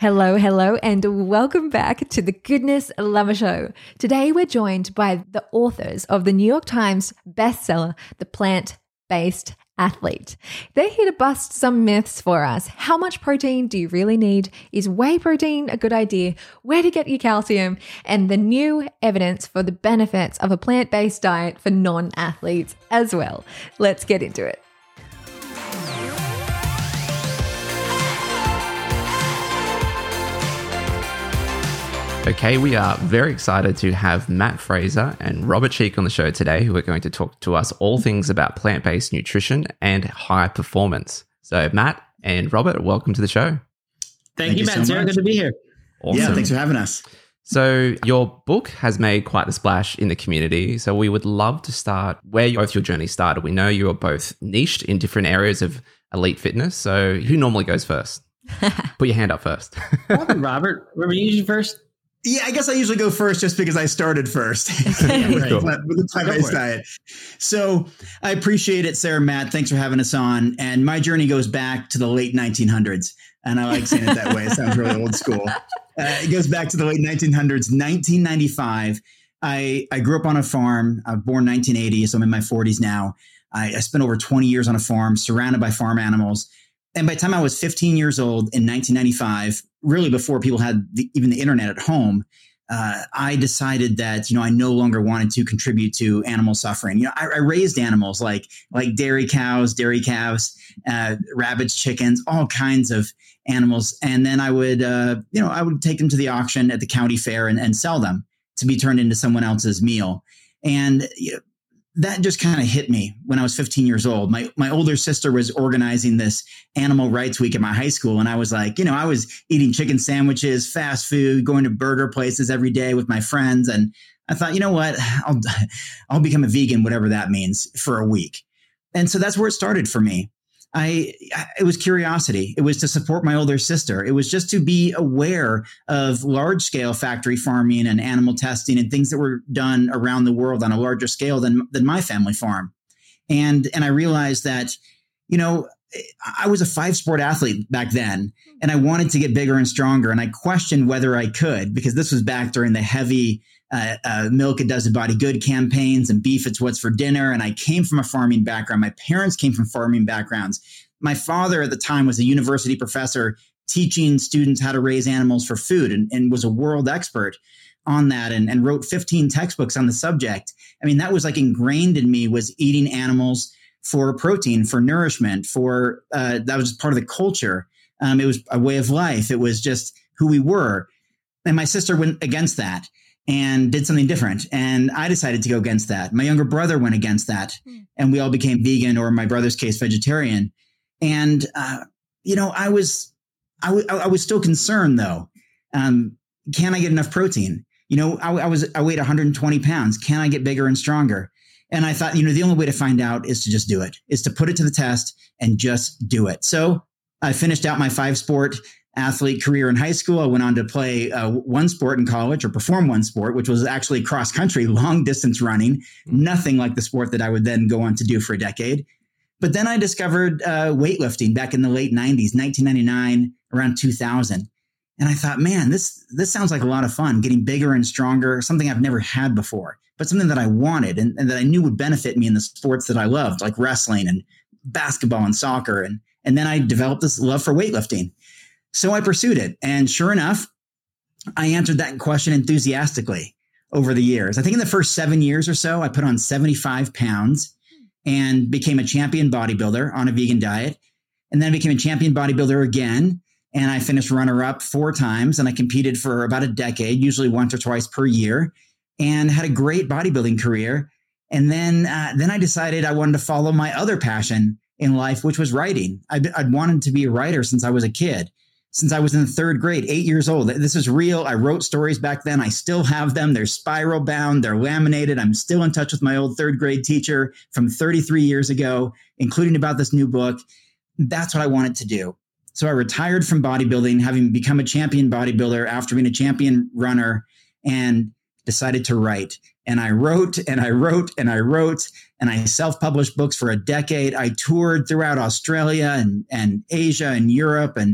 Hello, hello, and welcome back to the Goodness Llama Show. Today we're joined by the authors of the New York Times bestseller, The Plant-Based Athlete. They're here to bust some myths for us. How much protein do you really need? Is whey protein a good idea? Where to get your calcium? And the new evidence for the benefits of a plant-based diet for non-athletes as well. Let's get into it. Okay, we are very excited to have Matt Fraser and Robert Cheeke on the show today, who are going to talk to us all things about plant-based nutrition and high performance. So Matt and Robert, welcome to the show. Thank you, Matt. So good to be here. Awesome. Yeah, thanks for having us. So your book has made quite the splash in the community. So we would love to start where both your journey started. We know you are both niched in different areas of elite fitness. So who normally goes first? Put your hand up first. Robert, were you usually first? Yeah, I guess I usually go first just because I started first with the plant-based diet. So I appreciate it, Sarah, Matt. Thanks for having us on. And my journey goes back to the late 1900s. And I like saying it that way. It sounds really old school. It goes back to the late 1900s, 1995. I grew up on a farm. I was born 1980, so I'm in my 40s now. I spent over 20 years on a farm, surrounded by farm animals. And by the time I was 15 years old in 1995, really before people had even the internet at home, I decided that, I no longer wanted to contribute to animal suffering. I raised animals like dairy cows, dairy calves, rabbits, chickens, all kinds of animals. And then I would take them to the auction at the county fair and sell them to be turned into someone else's meal. And that just kind of hit me when I was 15 years old. My older sister was organizing this animal rights week at my high school. And I was like, I was eating chicken sandwiches, fast food, going to burger places every day with my friends. And I thought, you know what, I'll become a vegan, whatever that means, for a week. And so that's where it started for me. It was curiosity. It was to support my older sister. It was just to be aware of large scale factory farming and animal testing and things that were done around the world on a larger scale than my family farm. And I realized that, I was a 5-sport athlete back then, and I wanted to get bigger and stronger. And I questioned whether I could, because this was back during the heavy milk, it does the body good campaigns and beef, it's what's for dinner. And I came from a farming background. My parents came from farming backgrounds. My father at the time was a university professor teaching students how to raise animals for food and was a world expert on that and wrote 15 textbooks on the subject. I mean, that was like ingrained in me, was eating animals for protein, for nourishment, that was part of the culture. It was a way of life. It was just who we were. And my sister went against that and did something different. And I decided to go against that. My younger brother went against that. And we all became vegan, or in my brother's case, vegetarian. And, I was still concerned though. Can I get enough protein? I weighed 120 pounds. Can I get bigger and stronger? And I thought, the only way to find out is to just do it, is to put it to the test and just do it. So I finished out my 5-sport athlete career in high school. I went on to play one sport in college, or perform one sport, which was actually cross country, long distance running, nothing like the sport that I would then go on to do for a decade. But then I discovered weightlifting back in the late 90s, 1999, around 2000. And I thought, man, this sounds like a lot of fun, getting bigger and stronger, something I've never had before, but something that I wanted and that I knew would benefit me in the sports that I loved, like wrestling and basketball and soccer. And then I developed this love for weightlifting. So I pursued it. And sure enough, I answered that question enthusiastically over the years. I think in the first 7 years or so, I put on 75 pounds and became a champion bodybuilder on a vegan diet. And then I became a champion bodybuilder again. And I finished runner-up 4 times. And I competed for about a decade, usually once or twice per year, and had a great bodybuilding career. And then I decided I wanted to follow my other passion in life, which was writing. I'd wanted to be a writer since I was a kid. Since I was in the 3rd grade, 8 years old. This is real. I wrote stories back then. I still have them. They're spiral bound. They're laminated. I'm still in touch with my old 3rd grade teacher from 33 years ago, including about this new book. That's what I wanted to do. So I retired from bodybuilding, having become a champion bodybuilder after being a champion runner, and decided to write. And I wrote and I wrote and I wrote, and I self-published books for a decade. I toured throughout Australia and Asia and Europe and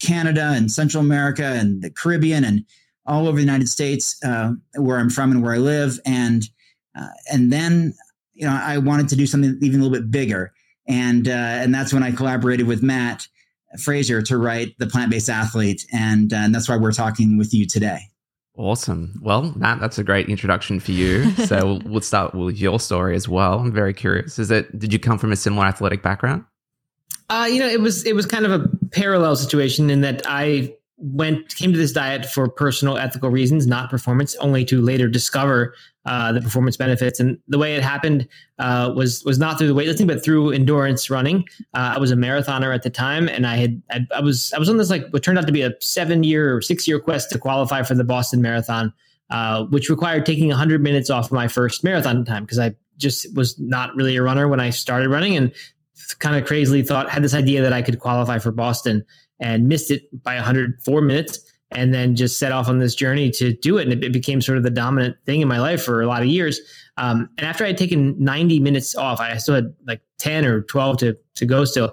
Canada and Central America and the Caribbean and all over the United States, where I'm from and where I live. And then, I wanted to do something even a little bit bigger. And that's when I collaborated with Matt Fraser to write The Plant-Based Athlete. And that's why we're talking with you today. Awesome. Well, Matt, that's a great introduction for you. So we'll start with your story as well. I'm very curious. Did you come from a similar athletic background? It was kind of a parallel situation in that I came to this diet for personal ethical reasons, not performance, only to later discover the performance benefits. And the way it happened was not through the weightlifting, but through endurance running. I was a marathoner at the time, and I was on this what turned out to be a 7-year or 6-year quest to qualify for the Boston Marathon, which required taking 100 minutes off my first marathon time because I just was not really a runner when I started running, and kind of crazily had this idea that I could qualify for Boston and missed it by 104 minutes. And then just set off on this journey to do it. And it became sort of the dominant thing in my life for a lot of years. And after I had taken 90 minutes off, I still had 10 or 12 to go still.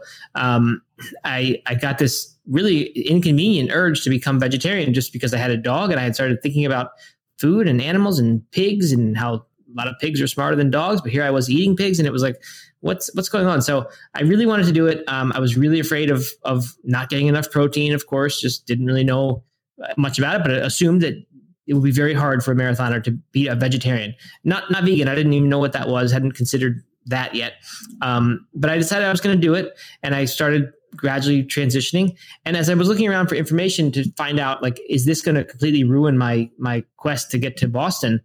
I got this really inconvenient urge to become vegetarian just because I had a dog and I had started thinking about food and animals and pigs and how a lot of pigs are smarter than dogs. But here I was eating pigs and it was what's going on? So I really wanted to do it. I was really afraid of not getting enough protein, of course, just didn't really know much about it, but I assumed that it would be very hard for a marathoner to be a vegetarian, not vegan. I didn't even know what that was. Hadn't considered that yet. But I decided I was going to do it. And I started gradually transitioning. And as I was looking around for information to find out, is this going to completely ruin my quest to get to Boston?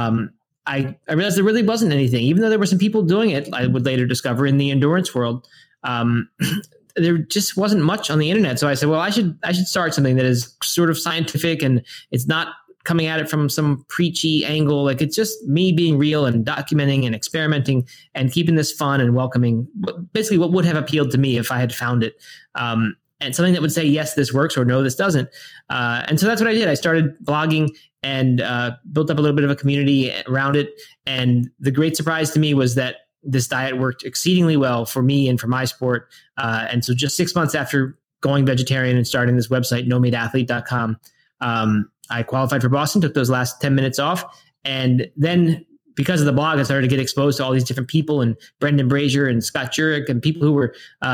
I realized there really wasn't anything, even though there were some people doing it, I would later discover in the endurance world. There just wasn't much on the internet. So I said, well, I should start something that is sort of scientific and it's not coming at it from some preachy angle. It's just me being real and documenting and experimenting and keeping this fun and welcoming, basically what would have appealed to me if I had found it. And something that would say, yes, this works, or no, this doesn't. And so that's what I did. I started blogging and built up a little bit of a community around it. And the great surprise to me was that this diet worked exceedingly well for me and for my sport. And so just 6 months after going vegetarian and starting this website, nomeatathlete.com, I qualified for Boston, took those last 10 minutes off. And then because of the blog, I started to get exposed to all these different people and Brendan Brazier and Scott Jurek and people who were,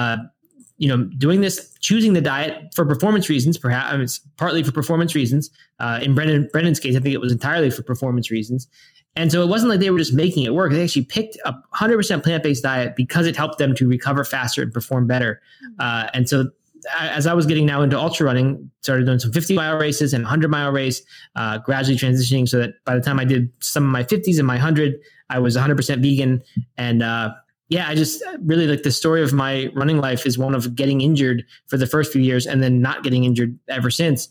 doing this, choosing the diet for performance reasons, perhaps. I mean, it's partly for performance reasons. In Brendan's case, I think it was entirely for performance reasons. And so it wasn't like they were just making it work. They actually picked a 100% plant-based diet because it helped them to recover faster and perform better. And so as I was getting now into ultra running, started doing some 50-mile races and 100-mile race, gradually transitioning so that by the time I did some of my 50s and my 100, I was 100% vegan. And I just really the story of my running life is one of getting injured for the first few years and then not getting injured ever since.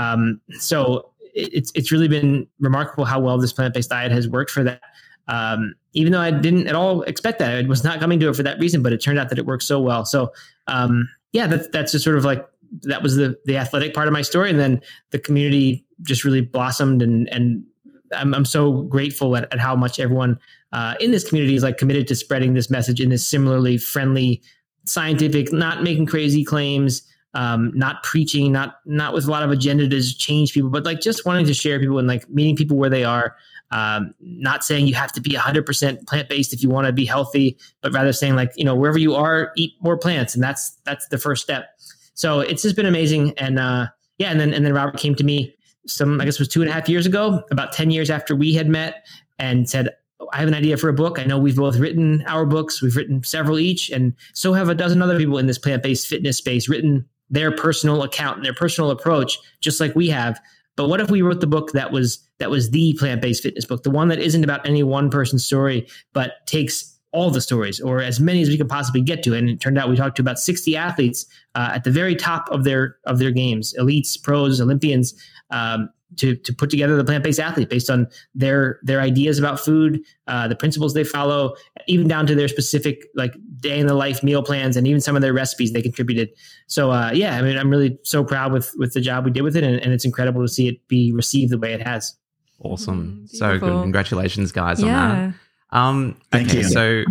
So it's really been remarkable how well this plant-based diet has worked for that. Even though I didn't at all expect that. I was not coming to it for that reason, but it turned out that it worked so well. So that's just sort of that was the athletic part of my story. And then the community just really blossomed and I'm so grateful at how much everyone in this community is committed to spreading this message in this similarly friendly, scientific, not making crazy claims, not preaching, not with a lot of agenda to change people, but just wanting to share people and meeting people where they are. Not saying you have to be 100% plant-based if you want to be healthy, but rather saying wherever you are, eat more plants. And that's the first step. So it's just been amazing. And and then Robert came to me I guess it was 2.5 years ago, about 10 years after we had met, and said, I have an idea for a book. I know we've both written our books. We've written several each. And so have a dozen other people in this plant-based fitness space written their personal account and their personal approach, just like we have. But what if we wrote the book that was the plant-based fitness book, the one that isn't about any one person's story, but takes all the stories or as many as we could possibly get to? And it turned out we talked to about 60 athletes at the very top of their games, elites, pros, Olympians, to put together the plant-based athlete based on their ideas about food, the principles they follow, even down to their specific day in the life meal plans, and even some of their recipes they contributed. So I'm really so proud with the job we did with it, and it's incredible to see it be received the way it has. Awesome. So good. Congratulations, guys, on that. Thank you. So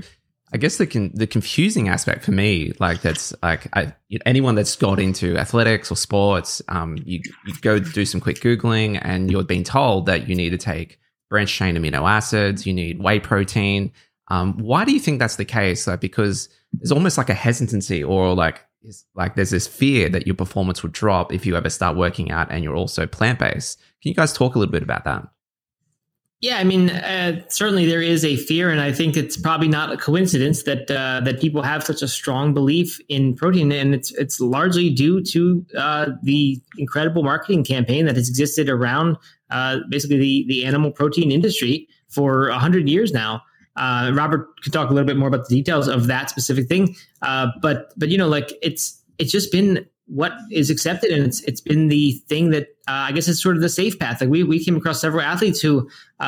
I guess the confusing aspect for me, like that's like anyone that's got into athletics or sports, you go do some quick Googling and you're being told that you need to take branched chain amino acids, you need whey protein. Why do you think that's the case? Like, because there's almost like a hesitancy or like there's this fear that your performance would drop if you ever start working out and you're also plant-based. Can you guys talk a little bit about that? Yeah, I mean, certainly there is a fear, and I think it's probably not a coincidence that that people have such a strong belief in protein, and it's largely due to the incredible marketing campaign that has existed around basically the animal protein industry for 100 years now. Robert could talk a little bit more about the details of that specific thing, but like it's just been what is accepted, and it's been the thing that I guess it's sort of the safe path. Like we came across several athletes who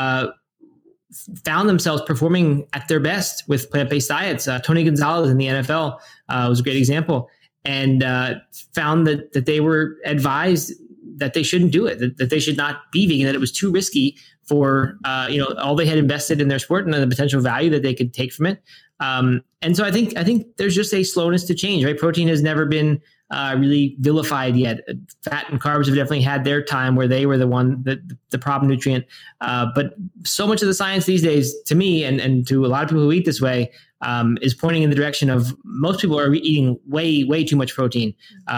found themselves performing at their best with plant-based diets. Tony Gonzalez in the NFL was a great example, and found that they were advised that they shouldn't do it, that they should not be vegan, that it was too risky for all they had invested in their sport and the potential value that they could take from it. And so I think there's just a slowness to change, right? Protein has never been really vilified yet. Fat and carbs have definitely had their time where they were the problem nutrient. But so much of the science these days, to me and to a lot of people who eat this way, is pointing in the direction of most people are eating way too much protein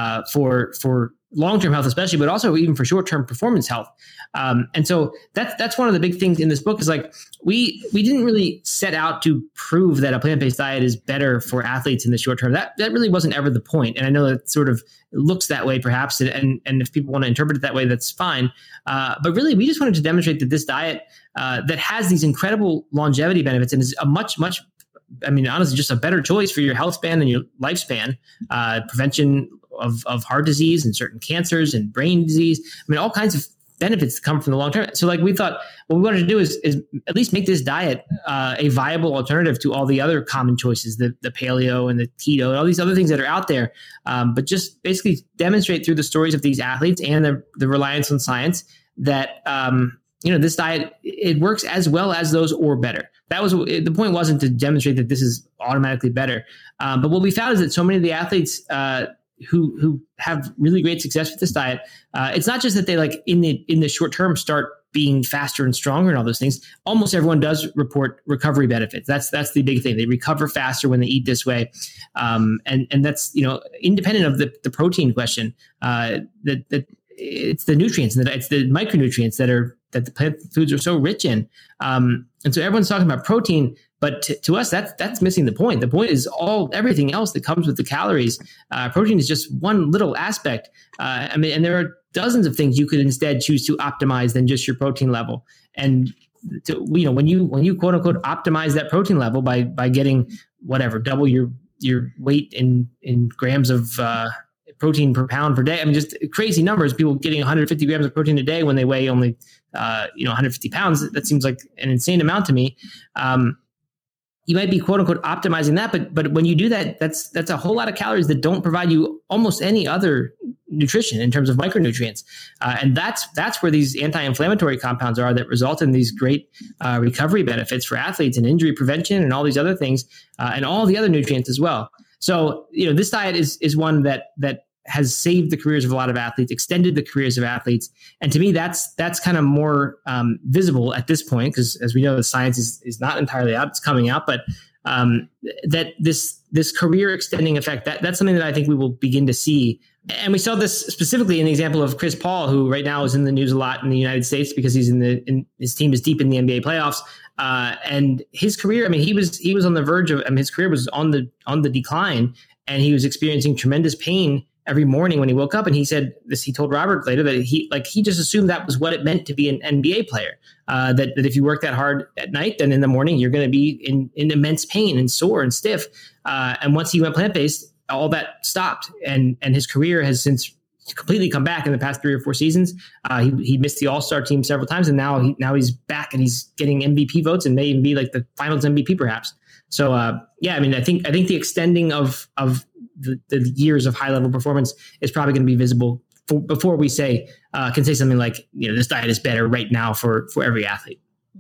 for long-term health, especially, but also even for short-term performance health. And so that's one of the big things in this book is like, we didn't really set out to prove that a plant-based diet is better for athletes in the short term. That really wasn't ever the point. And I know that sort of looks that way perhaps. And if people want to interpret it that way, that's fine. But really, we just wanted to demonstrate that this diet that has these incredible longevity benefits and is a much, honestly, just a better choice for your health span and your lifespan, prevention of heart disease and certain cancers and brain disease. I mean, all kinds of benefits that come from the long term. So like we thought what we wanted to do is at least make this diet a viable alternative to all the other common choices, the paleo and the keto and all these other things that are out there. But just basically demonstrate through the stories of these athletes and the reliance on science that, this diet, it works as well as those or better. That was the point. Wasn't to demonstrate that this is automatically better. But what we found is that so many of the athletes who have really great success with this diet, it's not just that they like in the short term start being faster and stronger and all those things. Almost everyone does report recovery benefits. That's the big thing. They recover faster when they eat this way, and that's independent of the protein question. That it's the nutrients and it's the micronutrients that the plant foods are so rich in. And so everyone's talking about protein, but to us, that's missing the point. The point is everything else that comes with the calories. Protein is just one little aspect. And there are dozens of things you could instead choose to optimize than just your protein level. And when you quote unquote optimize that protein level by getting whatever, double your weight in grams of protein per pound per day. I mean, just crazy numbers. People getting 150 grams of protein a day when they weigh only 150 pounds. That seems like an insane amount to me. You might be quote unquote optimizing that, but when you do that, that's a whole lot of calories that don't provide you almost any other nutrition in terms of micronutrients. And that's where these anti-inflammatory compounds are that result in these great recovery benefits for athletes and injury prevention and all these other things, and all the other nutrients as well. So, this diet is one that has saved the careers of a lot of athletes, extended the careers of athletes. And to me, that's kind of more visible at this point, because as we know, the science is not entirely out, it's coming out, but that this career extending effect, that's something that I think we will begin to see. And we saw this specifically in the example of Chris Paul, who right now is in the news a lot in the United States because he's his team is deep in the NBA playoffs. And his career, I mean, he was on the verge of, his career was on the decline, and he was experiencing tremendous pain every morning when he woke up. And he said this, he told Robert later that he just assumed that was what it meant to be an NBA player. That if you work that hard at night, then in the morning, you're going to be in immense pain and sore and stiff. And once he went plant-based, all that stopped. And his career has since completely come back in the past 3 or 4 seasons. He missed the All-Star team several times, and now he's back and he's getting MVP votes and may even be like the Finals MVP perhaps. So I think the extending of the years of high level performance is probably going to be visible before we can say something like, this diet is better right now for every athlete.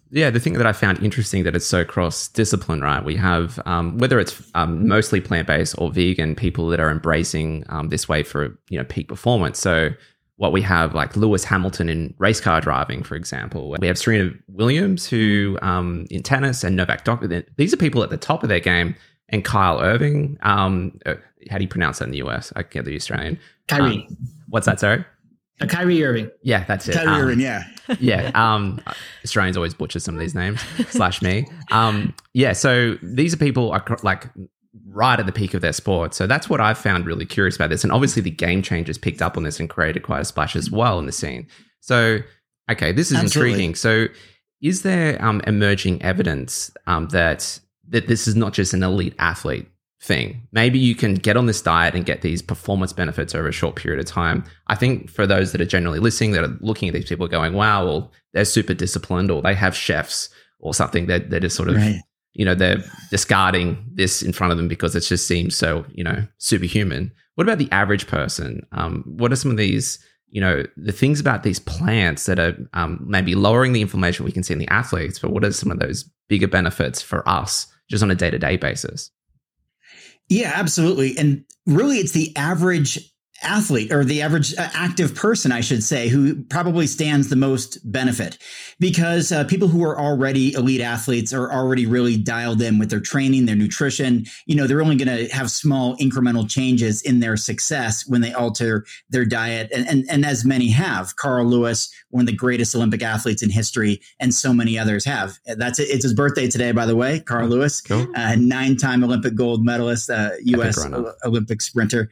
Yeah, the thing that I found interesting that it's so cross-discipline, right? We have, whether it's mostly plant-based or vegan, people that are embracing this way for, peak performance. So what we have, like Lewis Hamilton in race car driving, for example. We have Serena Williams, who in tennis, and Novak Djokovic. These are people at the top of their game. And Kyle Irving, how do you pronounce that in the US? I get the Australian. Kyrie. What's that, sorry? Kyrie Irving. Yeah, that's it. Kyrie Irving, yeah. Yeah. Australians always butcher some of these names, / me. Yeah, so these are people like right at the peak of their sport. So that's what I found really curious about this. And obviously the Game Changers picked up on this and created quite a splash as well in the scene. So, okay, this is intriguing. So is there emerging evidence that this is not just an elite athlete thing? Maybe you can get on this diet and get these performance benefits over a short period of time. I think for those that are generally listening, that are looking at these people going, wow, well, they're super disciplined, or they have chefs or something, that they're just sort of, they're discarding this in front of them because it just seems so, superhuman. What about the average person? What are some of these, the things about these plants that are maybe lowering the inflammation we can see in the athletes, but what are some of those bigger benefits for us just on a day-to-day basis? Yeah, absolutely. And really, it's the average athlete, or the average active person, I should say, who probably stands the most benefit, because people who are already elite athletes are already really dialed in with their training, their nutrition. They're only going to have small incremental changes in their success when they alter their diet. And as many have. Carl Lewis, one of the greatest Olympic athletes in history, and so many others have. That's it. It's his birthday today, by the way. Carl Lewis, cool. 9-time Olympic gold medalist, U.S. Olympic sprinter.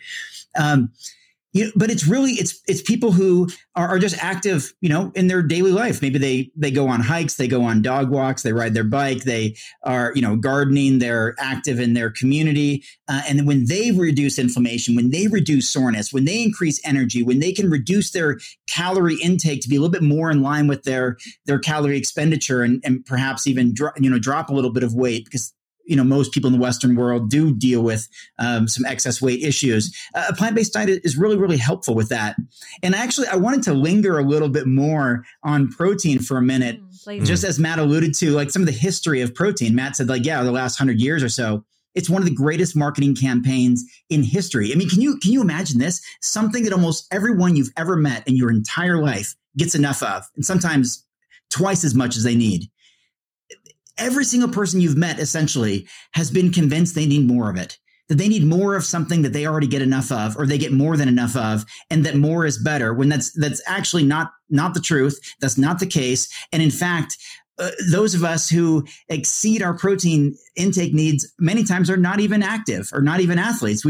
But it's really, it's people who are just active, in their daily life. Maybe they go on hikes, they go on dog walks, they ride their bike, they are, gardening, they're active in their community. And when they reduce inflammation, when they reduce soreness, when they increase energy, when they can reduce their calorie intake to be a little bit more in line with their calorie expenditure, and perhaps even drop a little bit of weight, because most people in the Western world do deal with some excess weight issues. A plant-based diet is really, really helpful with that. And actually, I wanted to linger a little bit more on protein for a minute, just as Matt alluded to, like some of the history of protein. Matt said, the last 100 years or so, it's one of the greatest marketing campaigns in history. I mean, can you imagine this? Something that almost everyone you've ever met in your entire life gets enough of, and sometimes twice as much as they need. Every single person you've met essentially has been convinced they need more of it, that they need more of something that they already get enough of, or they get more than enough of, and that more is better, when that's actually not the truth. That's not the case. And in fact, those of us who exceed our protein intake needs many times are not even active, or not even athletes.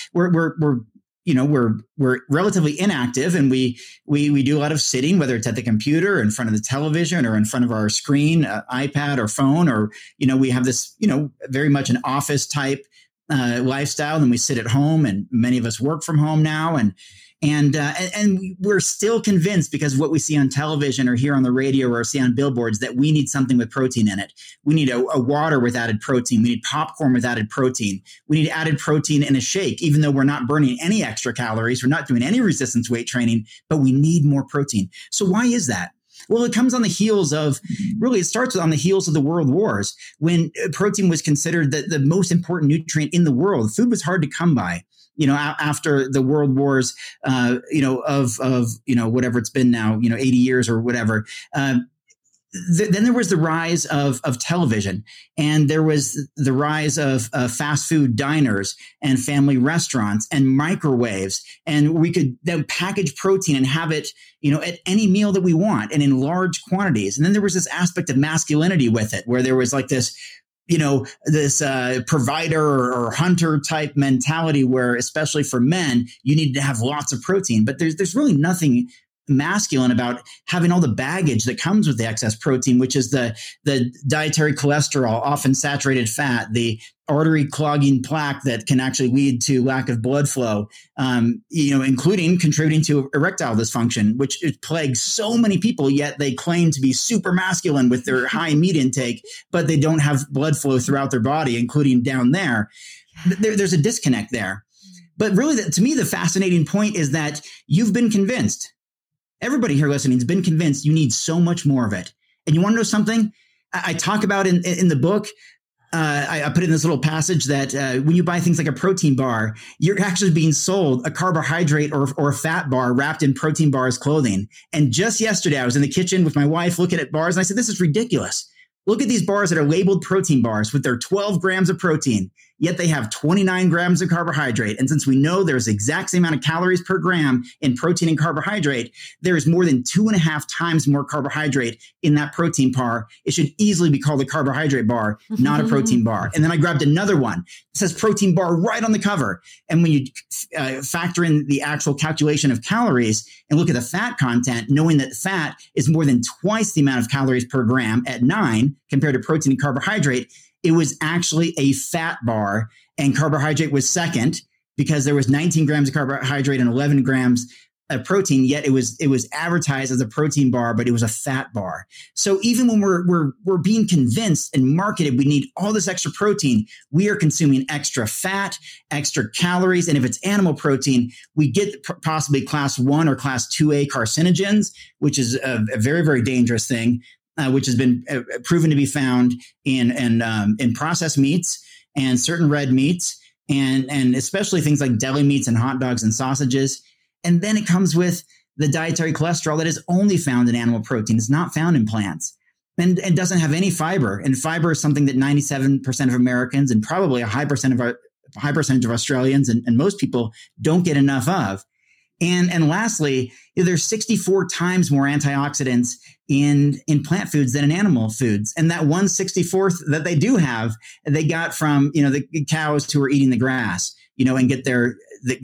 We're relatively inactive, and we do a lot of sitting, whether it's at the computer, in front of the television, or in front of our screen, iPad or phone, or, we have this, very much an office type lifestyle. And we sit at home, and many of us work from home now. And we're still convinced, because of what we see on television or hear on the radio or see on billboards, that we need something with protein in it. We need a water with added protein. We need popcorn with added protein. We need added protein in a shake, even though we're not burning any extra calories. We're not doing any resistance weight training, but we need more protein. So why is that? Well, it comes on the heels of, it starts on the heels of the world wars, when protein was considered the most important nutrient in the world. Food was hard to come by. After the world wars, of whatever it's been now, 80 years or whatever. Then there was the rise of television, and there was the rise of fast food diners and family restaurants and microwaves. And we could then package protein and have it, at any meal that we want and in large quantities. And then there was this aspect of masculinity with it, where there was like this, this provider or hunter type mentality, where, especially for men, you need to have lots of protein. But there's really nothing masculine about having all the baggage that comes with the excess protein, which is the dietary cholesterol, often saturated fat, the artery clogging plaque that can actually lead to lack of blood flow, including contributing to erectile dysfunction, which plagues so many people, yet they claim to be super masculine with their high meat intake, but they don't have blood flow throughout their body, including down there. There's a disconnect there. But really, to me, the fascinating point is that you've been convinced. Everybody here listening has been convinced you need so much more of it. And you want to know something? I talk about in the book. I put in this little passage that when you buy things like a protein bar, you're actually being sold a carbohydrate or a fat bar wrapped in protein bars clothing. And just yesterday, I was in the kitchen with my wife looking at bars, and I said, this is ridiculous. Look at these bars that are labeled protein bars with their 12 grams of protein, yet they have 29 grams of carbohydrate. And since we know there's the exact same amount of calories per gram in protein and carbohydrate, there is more than 2.5 times more carbohydrate in that protein bar. It should easily be called a carbohydrate bar, not a protein bar. And then I grabbed another one. It says protein bar right on the cover. And when you factor in the actual calculation of calories and look at the fat content, knowing that fat is more than twice the amount of calories per gram at 9 compared to protein and carbohydrate, it was actually a fat bar, and carbohydrate was second because there was 19 grams of carbohydrate and 11 grams of protein. Yet it was advertised as a protein bar, but it was a fat bar. So even when we're being convinced and marketed, we need all this extra protein, we are consuming extra fat, extra calories, and if it's animal protein, we get possibly class 1 or class 2A carcinogens, which is a very, very dangerous thing. Which has been proven to be found in processed meats and certain red meats, and especially things like deli meats and hot dogs and sausages. And then it comes with the dietary cholesterol that is only found in animal protein. It's not found in plants, and doesn't have any fiber. And fiber is something that 97% of Americans and probably a high percentage of Australians and most people don't get enough of. And lastly, there's 64 times more antioxidants in plant foods than in animal foods. And that 1/64th that they do have, they got from, the cows who are eating the grass, and get their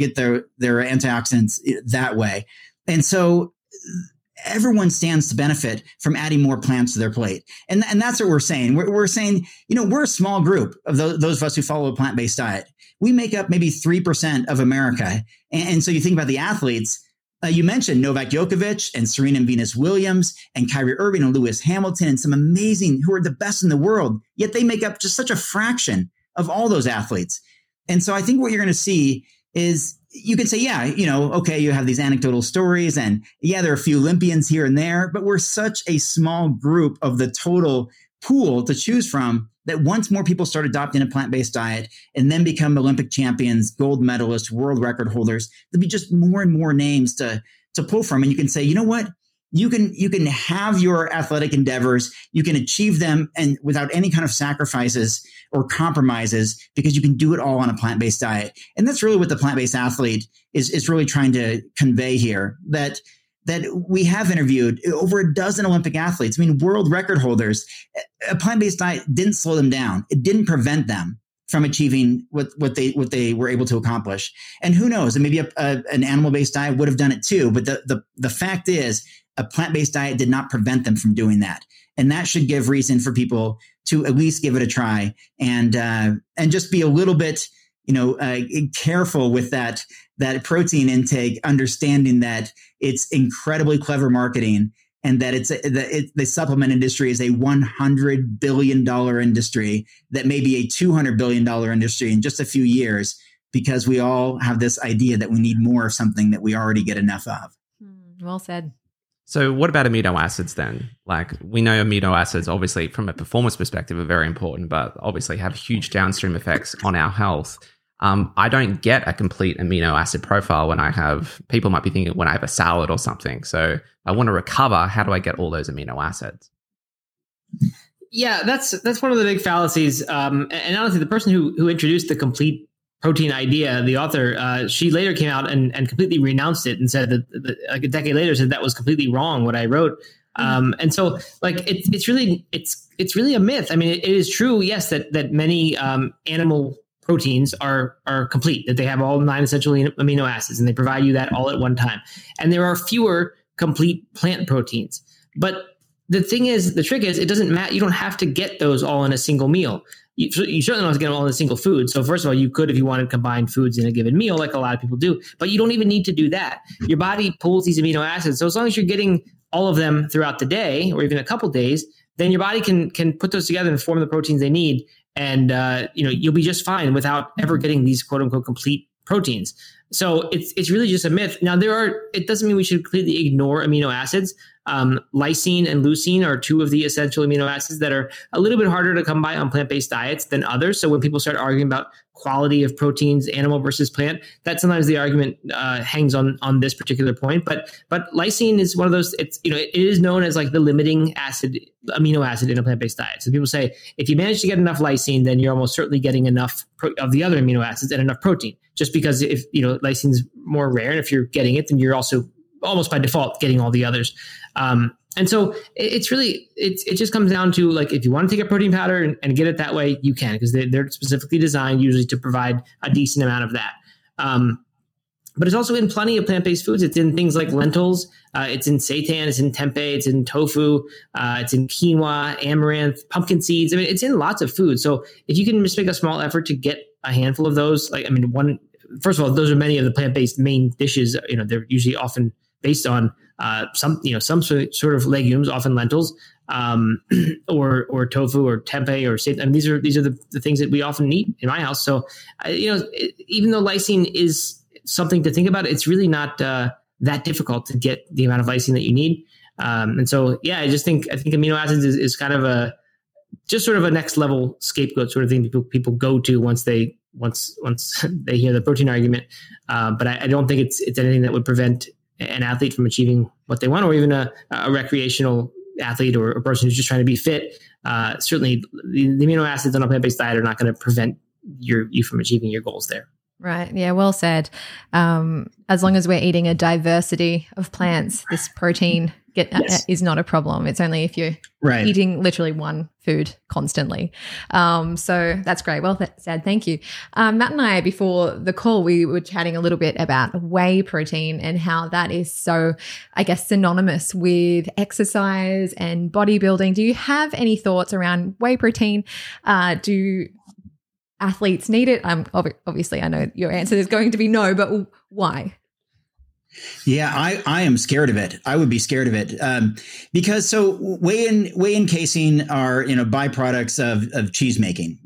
antioxidants that way. And so everyone stands to benefit from adding more plants to their plate. And that's what we're saying. We're saying, we're a small group of those of us who follow a plant-based diet. We make up maybe 3% of America. And so you think about the athletes, you mentioned Novak Djokovic and Serena and Venus Williams and Kyrie Irving and Lewis Hamilton and some amazing who are the best in the world, yet they make up just such a fraction of all those athletes. And so I think what you're going to see is you can say, okay, you have these anecdotal stories and there are a few Olympians here and there, but we're such a small group of the total pool to choose from that once more people start adopting a plant-based diet and then become Olympic champions, gold medalists, world record holders, there'll be just more and more names to pull from. And you can say, you know what? You can have your athletic endeavors, you can achieve them and without any kind of sacrifices or compromises because you can do it all on a plant-based diet. And that's really what the plant-based athlete is really trying to convey here, that we have interviewed over a dozen Olympic athletes. I mean, world record holders. A plant-based diet didn't slow them down. It didn't prevent them from achieving what they were able to accomplish. And who knows? And maybe an animal-based diet would have done it too. But the fact is, a plant-based diet did not prevent them from doing that. And that should give reason for people to at least give it a try and just be a little bit, careful with that protein intake, understanding that it's incredibly clever marketing and that the supplement industry is a $100 billion industry that may be a $200 billion industry in just a few years because we all have this idea that we need more of something that we already get enough of. Well said. So what about amino acids then? Like we know amino acids, obviously from a performance perspective, are very important, but obviously have huge downstream effects on our health. I don't get a complete amino acid profile people might be thinking when I have a salad or something. So I want to recover. How do I get all those amino acids? Yeah, that's one of the big fallacies. And honestly, the person who introduced the complete protein idea, the author, she later came out and completely renounced it and said that like a decade later said that was completely wrong what I wrote. And so like it's really a myth. I mean, it is true, yes, that many animal proteins are complete, that they have all 9 essential amino acids and they provide you that all at one time. And there are fewer complete plant proteins. But the trick is it doesn't matter. You don't have to get those all in a single meal. You certainly don't have to get them all in a single food. So first of all, you could, if you wanted to combine foods in a given meal, like a lot of people do, but you don't even need to do that. Your body pulls these amino acids. So as long as you're getting all of them throughout the day or even a couple days, then your body can put those together and form the proteins they need. And, you'll be just fine without ever getting these quote unquote complete proteins. So it's really just a myth. Now it doesn't mean we should completely ignore amino acids. Lysine and leucine are two of the essential amino acids that are a little bit harder to come by on plant-based diets than others. So when people start arguing about quality of proteins, animal versus plant, that sometimes the argument hangs on this particular point. But lysine is one of those. It is known as like the limiting amino acid in a plant-based diet. So people say if you manage to get enough lysine, then you're almost certainly getting enough of the other amino acids and enough protein. Just because if lysine is more rare, and if you're getting it, then you're also almost by default getting all the others. And so it just comes down to like, if you want to take a protein powder and get it that way, you can, because they're specifically designed usually to provide a decent amount of that. But it's also in plenty of plant-based foods. It's in things like lentils. It's in seitan. It's in tempeh. It's in tofu. It's in quinoa, amaranth, pumpkin seeds. I mean, it's in lots of foods. So if you can just make a small effort to get a handful of those, first of all, those are many of the plant-based main dishes. They're usually often based on some sort of legumes, often lentils, or tofu or tempeh or seitan. I mean, these are the things that we often eat in my house. So, even though lysine is something to think about, it's really not that difficult to get the amount of lysine that you need. And so, yeah, I think amino acids is kind of just sort of a next level scapegoat sort of thing people go to once they hear the protein argument. But I don't think it's anything that would prevent an athlete from achieving what they want, or even a recreational athlete or a person who's just trying to be fit. Certainly the amino acids on a plant-based diet are not going to prevent you from achieving your goals there. Right. Yeah, well said. As long as we're eating a diversity of plants, this protein is not a problem. It's only if you're eating literally one food constantly. So that's great. Well said. Thank you. Matt and I, before the call, we were chatting a little bit about whey protein and how that is so, I guess, synonymous with exercise and bodybuilding. Do you have any thoughts around whey protein? Do athletes need it? Obviously, I know your answer is going to be no, but why? Yeah, I am scared of it. I would be scared of it because whey and casein are byproducts of cheese making.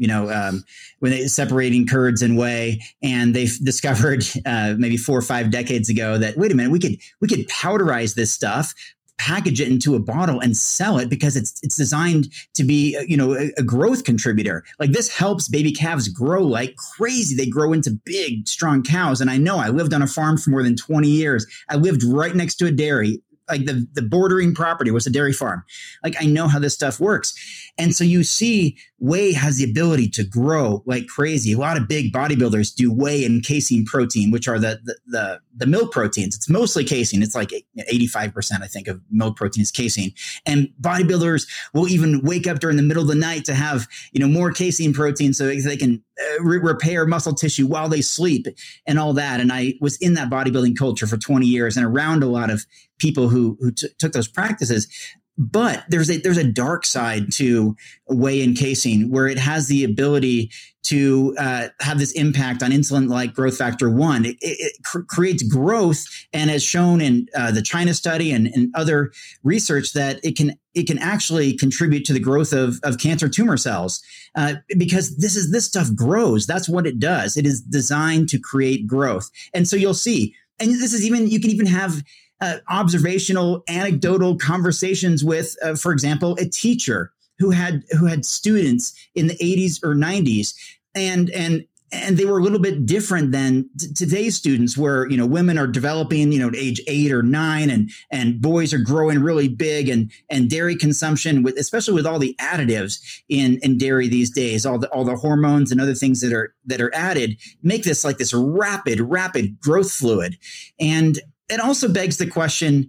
When they separating curds and whey, and they've discovered maybe 4 or 5 decades ago that wait a minute, we could powderize this stuff, package it into a bottle and sell it because it's designed to be, a growth contributor. Like this helps baby calves grow like crazy. They grow into big, strong cows. And I know I lived on a farm for more than 20 years. I lived right next to a dairy. Like the bordering property was a dairy farm. Like I know how this stuff works. And so you see whey has the ability to grow like crazy. A lot of big bodybuilders do whey and casein protein, which are the milk proteins. It's mostly casein. It's like 85%, I think, of milk protein is casein. And bodybuilders will even wake up during the middle of the night to have, more casein protein so they can repair muscle tissue while they sleep and all that. And I was in that bodybuilding culture for 20 years and around a lot of people who took those practices. But there's a dark side to whey and casein where it has the ability to have this impact on insulin-like growth factor 1. It creates growth, and as shown in the China study and other research that it can actually contribute to the growth of cancer tumor cells because this stuff grows. That's what it does. It is designed to create growth, and so you'll see. And this is you can even have observational, anecdotal conversations with, for example, a teacher who had students in the 80s or 90s, and they were a little bit different than today's students, where women are developing at age 8 or 9, and boys are growing really big, and dairy consumption, especially with all the additives in dairy these days, all the hormones and other things that are added, make this like this rapid growth fluid. And it also begs the question,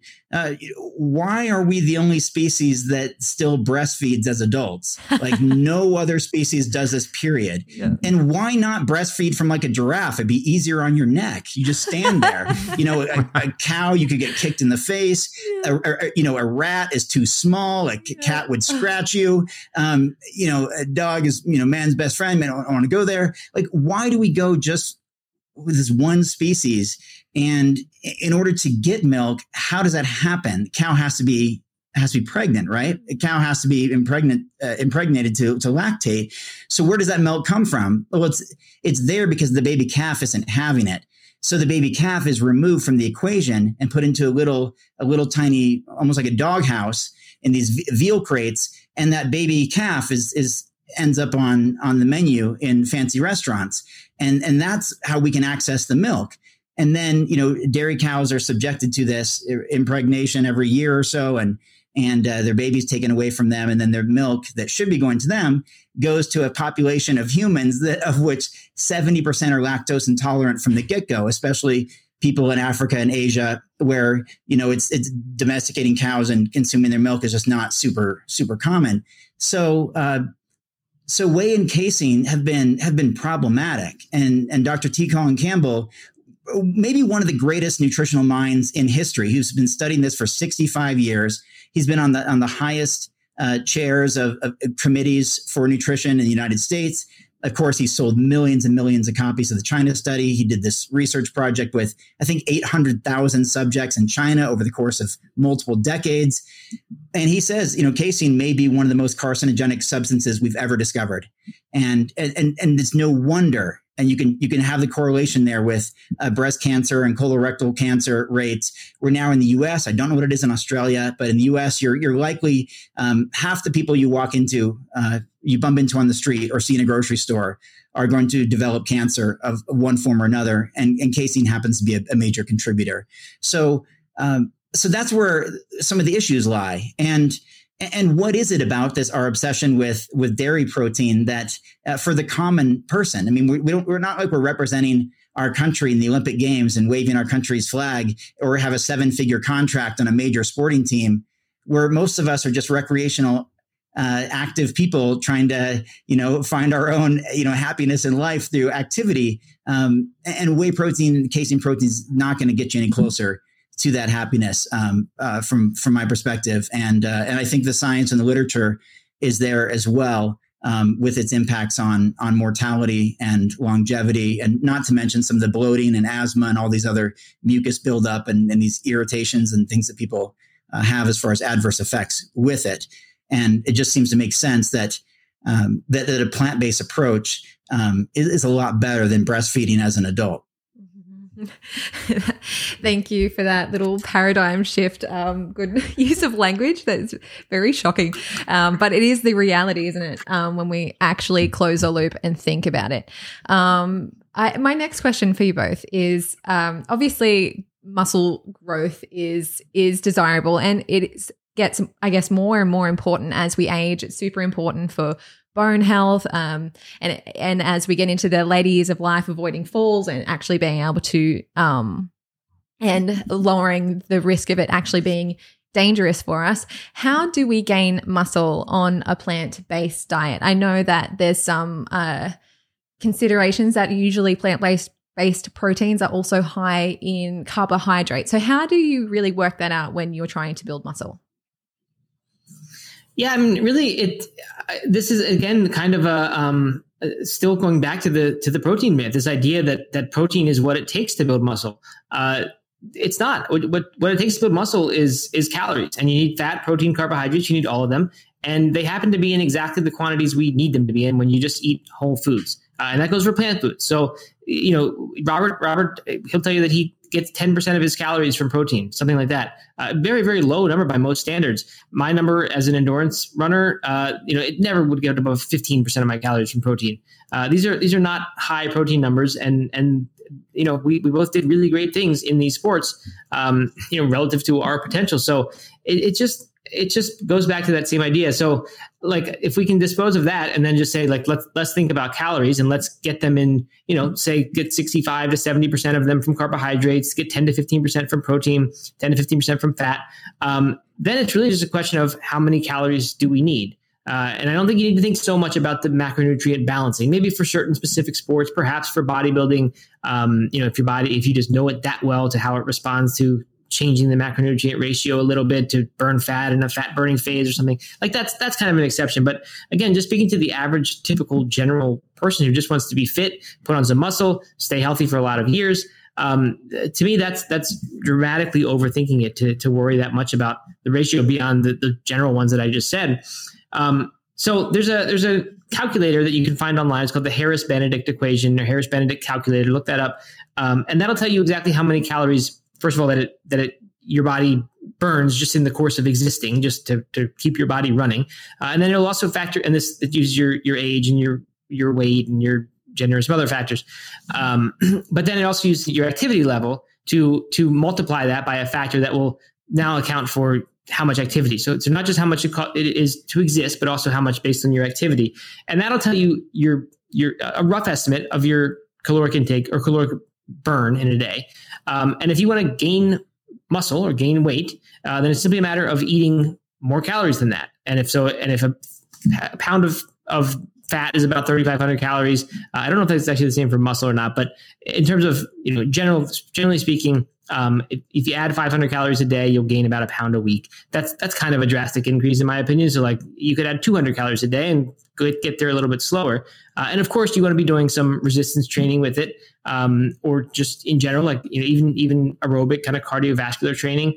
why are we the only species that still breastfeeds as adults? Like no other species does this, period. Yeah. And why not breastfeed from like a giraffe? It'd be easier on your neck. You just stand there. A cow, you could get kicked in the face. A rat is too small. A cat would scratch you. A dog is, man's best friend. I don't want to go there. Like, why do we go just with this one species? And in order to get milk, how does that happen? Cow has to be pregnant, right? A cow has to be impregnated to lactate. So where does that milk come from? Well, it's there because the baby calf isn't having it. So the baby calf is removed from the equation and put into a little tiny, almost like a doghouse in these veal crates. And that baby calf ends up on the menu in fancy restaurants. And that's how we can access the milk. And then, dairy cows are subjected to this impregnation every year or so, and their babies taken away from them. And then their milk that should be going to them goes to a population of humans of which 70% are lactose intolerant from the get-go, especially people in Africa and Asia, where, it's domesticating cows and consuming their milk is just not super, super common. So whey and casein have been problematic. And Dr. T. Colin Campbell, maybe one of the greatest nutritional minds in history, who's been studying this for 65 years. He's been on the highest chairs of committees for nutrition in the United States. Of course, he sold millions and millions of copies of the China study. He did this research project with, I think, 800,000 subjects in China over the course of multiple decades. And he says, casein may be one of the most carcinogenic substances we've ever discovered. And it's no wonder. And you can have the correlation there with breast cancer and colorectal cancer rates. We're now in the U.S. I don't know what it is in Australia, but in the U.S., you're likely half the people you bump into on the street or see in a grocery store are going to develop cancer of one form or another, and casein happens to be a major contributor. So that's where some of the issues lie. And what is it about our obsession with dairy protein that for the common person? I mean, we're not like we're representing our country in the Olympic Games and waving our country's flag, or have a 7-figure contract on a major sporting team, where most of us are just recreational, active people trying to, find our own, happiness in life through activity. And whey protein, casein protein is not going to get you any closer to that happiness from my perspective. And I think the science and the literature is there as well, with its impacts on mortality and longevity, and not to mention some of the bloating and asthma and all these other mucus buildup and these irritations and things that people have as far as adverse effects with it. And it just seems to make sense that a plant-based approach is a lot better than breastfeeding as an adult. Thank you for that little paradigm shift. Good use of language. That's very shocking. But it is the reality, isn't it? When we actually close a loop and think about it. My next question for you both is, obviously muscle growth is desirable, and gets, I guess, more and more important as we age. It's super important for bone health, and as we get into the later years of life, avoiding falls and actually being able to and lowering the risk of it actually being dangerous for us. How do we gain muscle on a plant-based diet? I know that there's some considerations that usually plant-based proteins are also high in carbohydrates. So how do you really work that out when you're trying to build muscle? Yeah, I mean, really, this is again kind of still going back to the protein myth. This idea that protein is what it takes to build muscle. It's not. What it takes to build muscle is calories, and you need fat, protein, carbohydrates. You need all of them, and they happen to be in exactly the quantities we need them to be in when you just eat whole foods, and that goes for plant foods. So, Robert, he'll tell you that he gets 10% of his calories from protein, something like that. Very, very low number by most standards. My number as an endurance runner, it never would get above 15% of my calories from protein. These are not high protein numbers, and we both did really great things in these sports, relative to our potential. So it just goes back to that same idea. So, like, if we can dispose of that and then just say, like, let's think about calories, and let's get them in, say get 65 to 70% of them from carbohydrates, get 10 to 15% from protein, 10 to 15% from fat. Then it's really just a question of how many calories do we need? And I don't think you need to think so much about the macronutrient balancing. Maybe for certain specific sports, perhaps for bodybuilding, if you just know it that well to how it responds to changing the macronutrient ratio a little bit to burn fat in a fat burning phase or something like that's kind of an exception. But again, just speaking to the average, typical, general person who just wants to be fit, put on some muscle, stay healthy for a lot of years. To me, that's dramatically overthinking it to worry that much about the ratio beyond the general ones that I just said. So there's a calculator that you can find online. It's called the Harris-Benedict equation or Harris-Benedict calculator. Look that up, and that'll tell you exactly how many calories, first of all, that your body burns just in the course of existing, just to keep your body running. And then it'll also factor, and this it uses your age and your weight and your gender and some other factors. But then it also uses your activity level to multiply that by a factor that will now account for how much activity. So it's not just how much it is to exist, but also how much based on your activity. And that'll tell you your a rough estimate of your caloric intake or caloric burn in a day. And if you want to gain muscle or gain weight, then it's simply a matter of eating more calories than that. And if a pound of fat is about 3,500 calories, I don't know if that's actually the same for muscle or not, but in terms of generally speaking, if you add 500 calories a day, you'll gain about a pound a week. That's kind of a drastic increase in my opinion. So like you could add 200 calories a day and get there a little bit slower. And of course you want to be doing some resistance training with it, or just in general, like, even aerobic kind of cardiovascular training.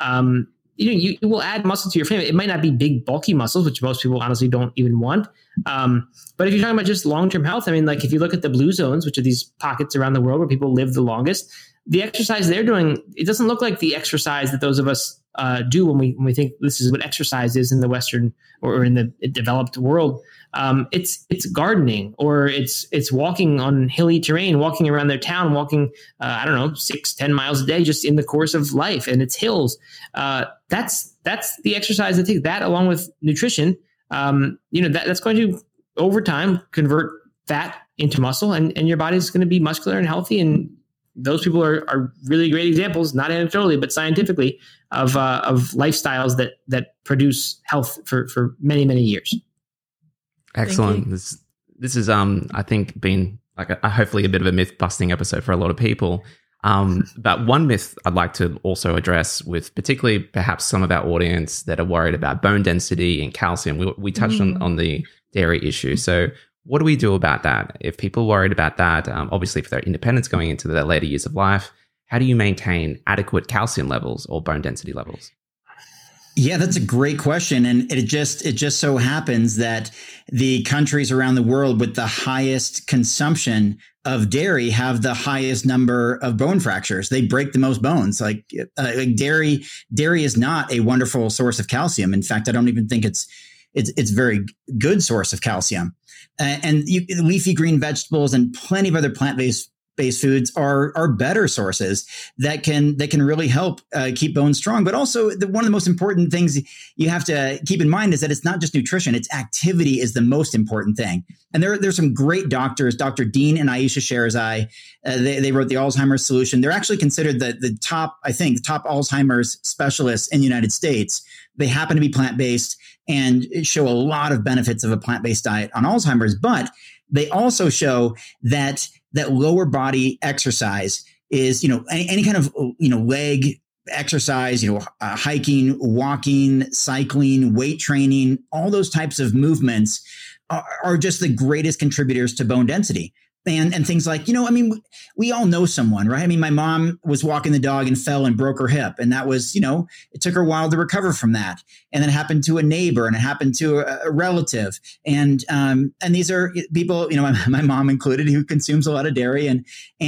You will add muscle to your frame. It might not be big, bulky muscles, which most people honestly don't even want. But if you're talking about just long-term health, I mean, like if you look at the blue zones, which are these pockets around the world where people live the longest, the exercise they're doing, it doesn't look like the exercise that those of us do when we think this is what exercise is in the Western or in the developed world. It's gardening, or it's walking on hilly terrain, walking around their town, walking 6-10 miles a day just in the course of life, and it's hills. That's the exercise. I think that, along with nutrition, that's going to over time convert fat into muscle, and your body's going to be muscular and healthy. And those people are really great examples, not anecdotally, but scientifically, of lifestyles that produce health for many, many years. Excellent. This is I think been like hopefully a bit of a myth busting episode for a lot of people. But one myth I'd like to also address with particularly perhaps some of our audience that are worried about bone density and calcium. We touched on the dairy issue. So what do we do about that? If people are worried about that, obviously for their independence going into their later years of life, how do you maintain adequate calcium levels or bone density levels? Yeah, that's a great question. And it just so happens that the countries around the world with the highest consumption of dairy have the highest number of bone fractures. They break the most bones. Like dairy is not a wonderful source of calcium. In fact, I don't even think it's very good source of calcium. And leafy green vegetables and plenty of other plant-based foods are better sources that can really help keep bones strong. But also, one of the most important things you have to keep in mind is that it's not just nutrition; it's activity is the most important thing. And there's some great doctors, Dr. Dean and Ayesha Sherzai. They wrote the Alzheimer's Solution. They're actually considered the top Alzheimer's specialists in the United States. They happen to be plant-based and show a lot of benefits of a plant-based diet on Alzheimer's, but they also show that lower body exercise is, any kind of, leg exercise, hiking, walking, cycling, weight training, all those types of movements are just the greatest contributors to bone density. And things like, we all know someone, right? I mean, my mom was walking the dog and fell and broke her hip. And that was, it took her a while to recover from that. And then it happened to a neighbor, and it happened to a relative. And these are people, my mom included, who consumes a lot of dairy. And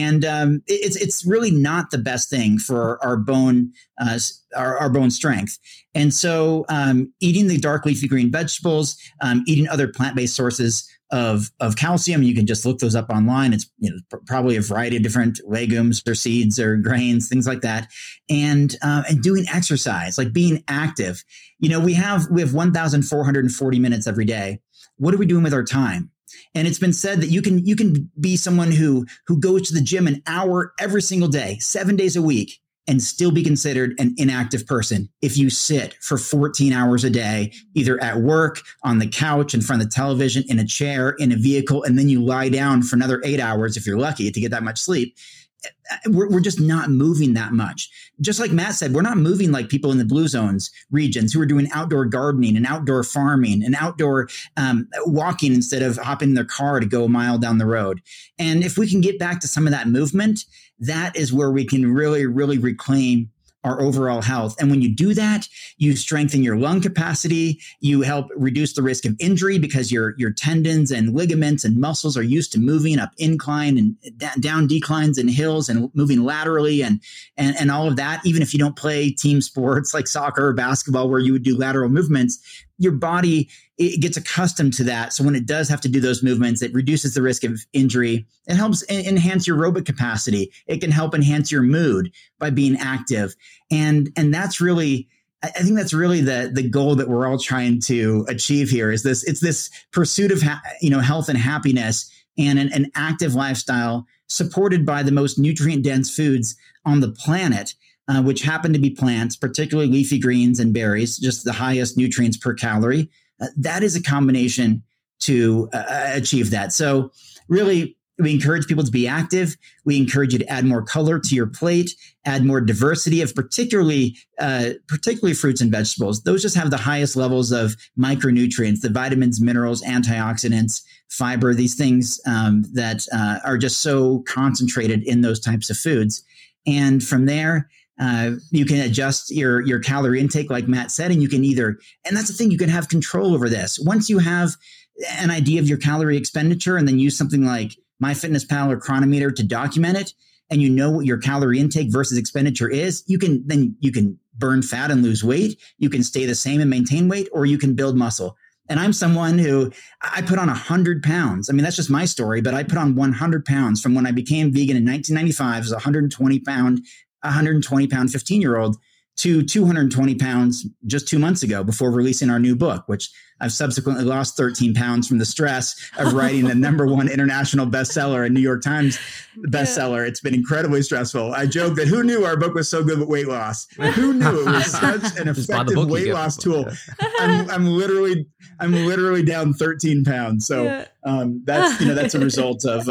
it's really not the best thing for our bone, our bone strength. And so eating the dark leafy green vegetables, eating other plant-based sources of calcium, you can just look those up online. It's probably a variety of different legumes or seeds or grains, things like that, and doing exercise, like being active. We have 1,440 minutes every day. What are we doing with our time? And it's been said that you can be someone who goes to the gym an hour every single day, 7 days a week, and still be considered an inactive person if you sit for 14 hours a day, either at work, on the couch, in front of the television, in a chair, in a vehicle, and then you lie down for another 8 hours, if you're lucky, to get that much sleep. We're just not moving that much. Just like Matt said, we're not moving like people in the blue zones regions who are doing outdoor gardening and outdoor farming and outdoor walking instead of hopping in their car to go a mile down the road. And if we can get back to some of that movement, that is where we can really, really reclaim our overall health. And when you do that, you strengthen your lung capacity. You help reduce the risk of injury because your tendons and ligaments and muscles are used to moving up incline and down declines and hills and moving laterally and all of that. Even if you don't play team sports like soccer or basketball where you would do lateral movements, your body, it gets accustomed to that. So when it does have to do those movements, it reduces the risk of injury. It helps enhance your aerobic capacity. It can help enhance your mood by being active. And that's really, I think that's really the goal that we're all trying to achieve here is this. It's this pursuit of health and happiness and an active lifestyle supported by the most nutrient dense foods on the planet. Which happen to be plants, particularly leafy greens and berries, just the highest nutrients per calorie. That is a combination to achieve that. So really, we encourage people to be active. We encourage you to add more color to your plate, add more diversity of particularly fruits and vegetables. Those just have the highest levels of micronutrients, the vitamins, minerals, antioxidants, fiber, these things that are just so concentrated in those types of foods. And from there, you can adjust your calorie intake, like Matt said, and you can and that's the thing, you can have control over this. Once you have an idea of your calorie expenditure and then use something like MyFitnessPal or Chronometer to document it, and you know what your calorie intake versus expenditure is, you can burn fat and lose weight. You can stay the same and maintain weight, or you can build muscle. And I'm someone who I put on 100 pounds. I mean, that's just my story, but I put on 100 pounds from when I became vegan in 1995 as a 120 pound 15-year-old to 220 pounds just 2 months ago before releasing our new book, which I've subsequently lost 13 pounds from the stress of writing the #1 international bestseller and New York Times bestseller. It's been incredibly stressful. I joke that who knew our book was so good with weight loss? Who knew it was such an effective weight loss tool? I'm literally down 13 pounds. So that's a result of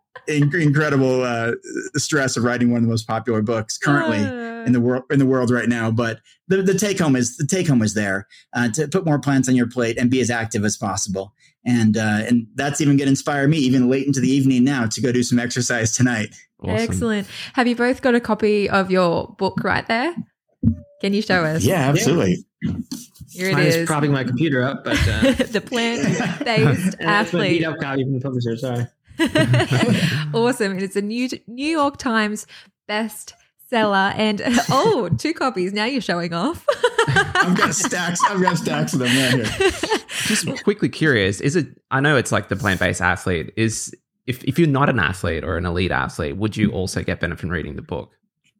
incredible stress of writing one of the most popular books currently in the world right now. But the take home is there to put more plants on your plate and be as active as possible. And that's even going to inspire me even late into the evening now to go do some exercise tonight. Awesome. Excellent. Have you both got a copy of your book right there? Can you show us? Yeah, absolutely. Here it is. Propping my computer up, but The Plant-Based Athlete. Beat up copy from the publisher. Sorry. Awesome. And it's a New York Times bestseller and 2 copies. Now you're showing off. I've got stacks of them right here. Just quickly curious, I know it's like The Plant-Based Athlete, if you're not an athlete or an elite athlete, would you also get benefit from reading the book?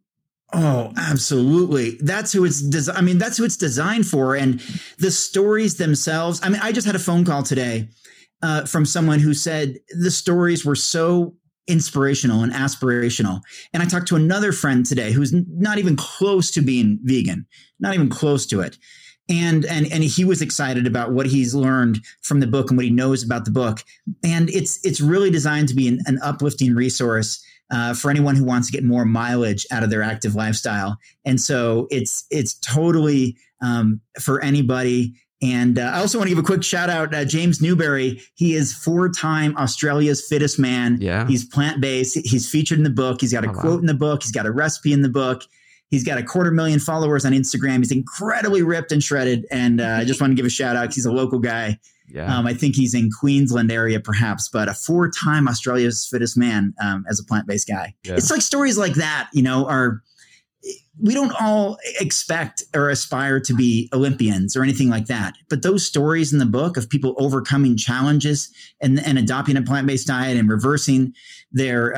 Oh, absolutely. That's who it's designed for. And the stories themselves, I just had a phone call today from someone who said the stories were so inspirational and aspirational. And I talked to another friend today who's not even close to being vegan, not even close to it. And he was excited about what he's learned from the book and what he knows about the book. And it's really designed to be an uplifting resource for anyone who wants to get more mileage out of their active lifestyle. And so it's totally for anybody. And I also want to give a quick shout out, James Newberry. He is 4-time Australia's fittest man. Yeah. He's plant-based. He's featured in the book. He's got a quote in the book. He's got a recipe in the book. He's got 250,000 followers on Instagram. He's incredibly ripped and shredded. And I just want to give a shout out because he's a local guy. Yeah. I think he's in Queensland area perhaps, but a 4-time Australia's fittest man as a plant-based guy. Yeah. It's like stories like that, we don't all expect or aspire to be Olympians or anything like that. But those stories in the book of people overcoming challenges and adopting a plant-based diet and reversing their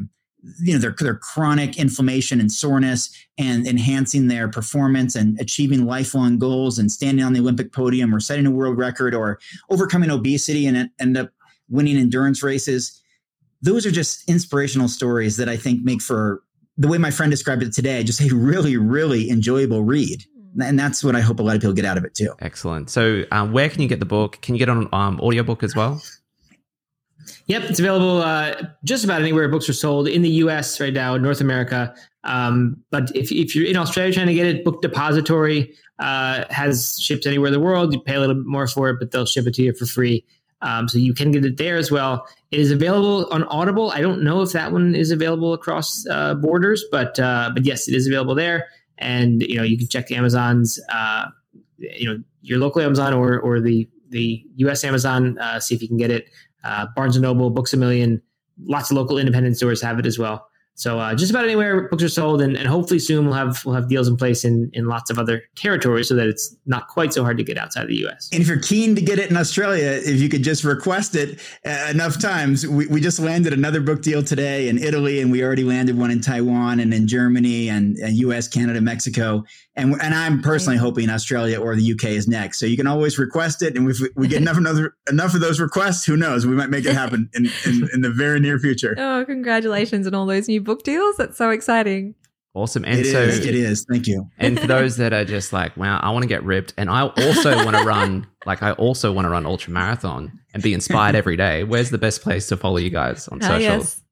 chronic inflammation and soreness and enhancing their performance and achieving lifelong goals and standing on the Olympic podium or setting a world record or overcoming obesity and end up winning endurance races. Those are just inspirational stories that I think make for, the way my friend described it today, just a really, really enjoyable read. And that's what I hope a lot of people get out of it too. Excellent. So where can you get the book? Can you get it on audiobook as well? Yep, it's available just about anywhere books are sold in the U.S. right now, North America. But if you're in Australia trying to get it, Book Depository has shipped anywhere in the world. You pay a little bit more for it, but they'll ship it to you for free. So you can get it there as well. It is available on Audible. I don't know if that one is available across borders, but yes, it is available there. And, you can check Amazon's, your local Amazon or the US Amazon, see if you can get it. Barnes & Noble, Books A Million, lots of local independent stores have it as well. So just about anywhere books are sold, and hopefully soon we'll have deals in place in lots of other territories so that it's not quite so hard to get outside the US. And if you're keen to get it in Australia, if you could just request it enough times, we just landed another book deal today in Italy, and we already landed one in Taiwan and in Germany and US, Canada, Mexico. And I'm personally hoping Australia or the UK is next. So you can always request it. And if we get enough of those requests, who knows? We might make it happen in the very near future. Oh, congratulations on all those new book deals. That's so exciting. Awesome. And it is. Thank you. And for those that are just like, wow, I want to get ripped. And I also want to run, ultra marathon and be inspired every day. Where's the best place to follow you guys on socials? Yes.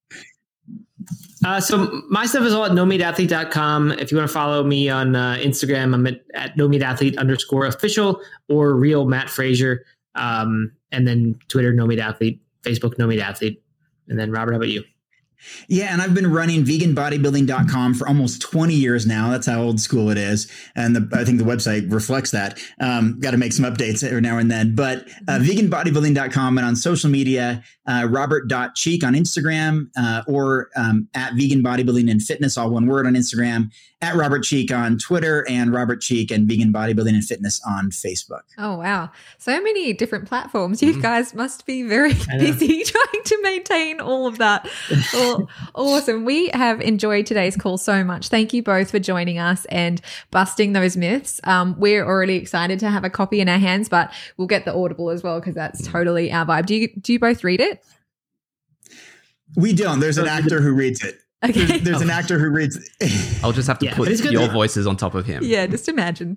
So my stuff is all at nomeatathlete.com. If you want to follow me on Instagram, I'm at nomeatathlete_official or real Matt Fraser. And then Twitter, nomeatathlete, Facebook, nomeatathlete. And then Robert, how about you? Yeah, and I've been running veganbodybuilding.com for almost 20 years now. That's how old school it is. And I think the website reflects that. Got to make some updates every now and then. But veganbodybuilding.com, and on social media, Robert.Cheek on Instagram, or at Vegan Bodybuilding and Fitness, all one word, on Instagram, at Robert Cheek on Twitter, and Robert Cheek and Vegan Bodybuilding and Fitness on Facebook. Oh, wow. So many different platforms. You guys must be very busy trying to maintain all of that. Well, awesome. We have enjoyed today's call so much. Thank you both for joining us and busting those myths. We're already excited to have a copy in our hands, but we'll get the Audible as well because that's totally our vibe. Do you both read it? We don't. There's an actor who reads it. Okay. There's an actor who reads. I'll just have to put your voices on top of him. Yeah, just imagine.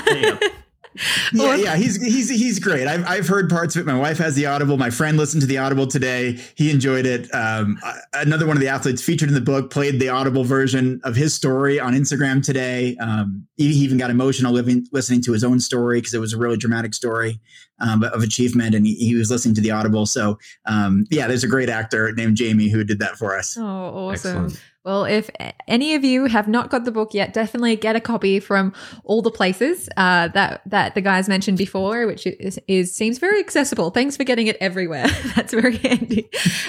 Yeah, he's great. I've heard parts of it. My wife has the Audible. My friend listened to the Audible today. He enjoyed it. Another one of the athletes featured in the book played the Audible version of his story on Instagram today. He even got emotional listening to his own story because it was a really dramatic story of achievement, and he was listening to the Audible. So there's a great actor named Jamie who did that for us. Oh, awesome. Excellent. Well, if any of you have not got the book yet, definitely get a copy from all the places that the guys mentioned before, which seems very accessible. Thanks for getting it everywhere. That's very handy.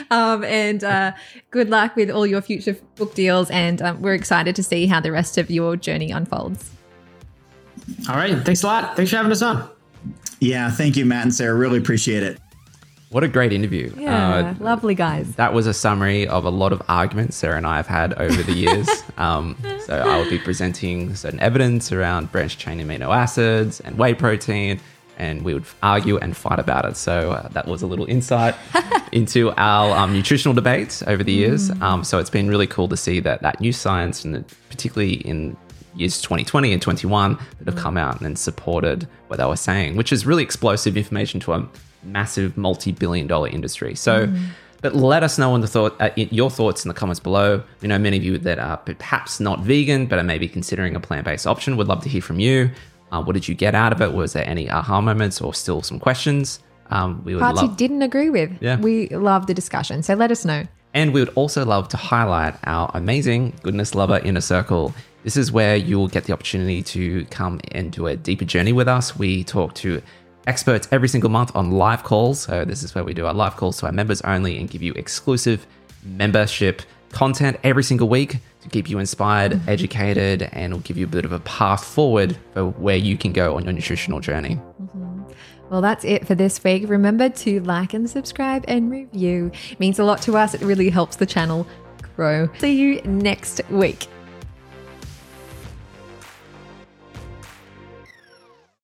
And good luck with all your future book deals. And we're excited to see how the rest of your journey unfolds. All right. Thanks a lot. Thanks for having us on. Yeah. Thank you, Matt and Sarah. Really appreciate it. What a great interview. Yeah, lovely guys. That was a summary of a lot of arguments Sarah and I have had over the years. So I will be presenting certain evidence around branched chain amino acids and whey protein, and we would argue and fight about it. So that was a little insight into our nutritional debates over the years. So it's been really cool to see that new science, and particularly in years 2020 and 21, that have come out and supported what they were saying, which is really explosive information to a massive multi-billion-dollar industry. So, but let us know your thoughts in the comments below. We know many of you that are perhaps not vegan, but are maybe considering a plant-based option. Would love to hear from you. What did you get out of it? Was there any aha moments or still some questions? We would Parts you didn't agree with. Yeah. We love the discussion. So let us know. And we would also love to highlight our amazing Goodness Lover Inner Circle. This is where you will get the opportunity to come and do a deeper journey with us. We talk to experts every single month on live calls. So this is where we do our live calls to our members only and give you exclusive membership content every single week to keep you inspired, educated, and will give you a bit of a path forward for where you can go on your nutritional journey. Well, that's it for this week. Remember to like and subscribe and review. It means a lot to us. It really helps the channel grow. See you next week.